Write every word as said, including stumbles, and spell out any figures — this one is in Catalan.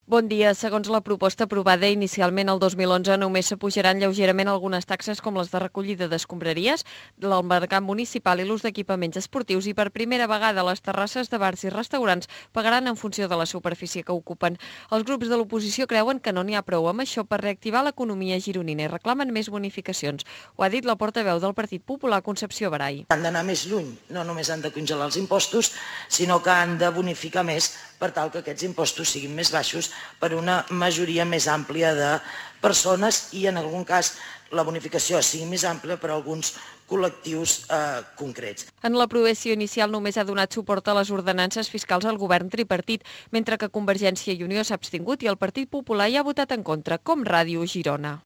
Bon dia. Segons la proposta aprovada inicialment el dos mil onze, només s'apujaran lleugerament algunes taxes com les de recollida d'escombraries, l'albergat municipal i l'ús d'equipaments esportius i per primera vegada les terrasses de bars i restaurants pagaran en funció de la superfície que ocupen. Els grups de l'oposició creuen que no n'hi ha prou amb això per reactivar l'economia gironina i reclamen més bonificacions. Ho ha dit la portaveu del Partit Popular, Concepció Barai. Han d'anar més lluny, no només han de congelar els impostos, sinó que han de bonificar més per tal que aquests impostos siguin més baixos per una majoria més àmplia de persones i, en algun cas, la bonificació sigui més àmplia per a alguns col·lectius eh, concrets. En l'aprovació inicial només ha donat suport a les ordenances fiscals al govern tripartit, mentre que Convergència i Unió s'ha abstingut i el Partit Popular hi ha votat en contra, com Ràdio Girona.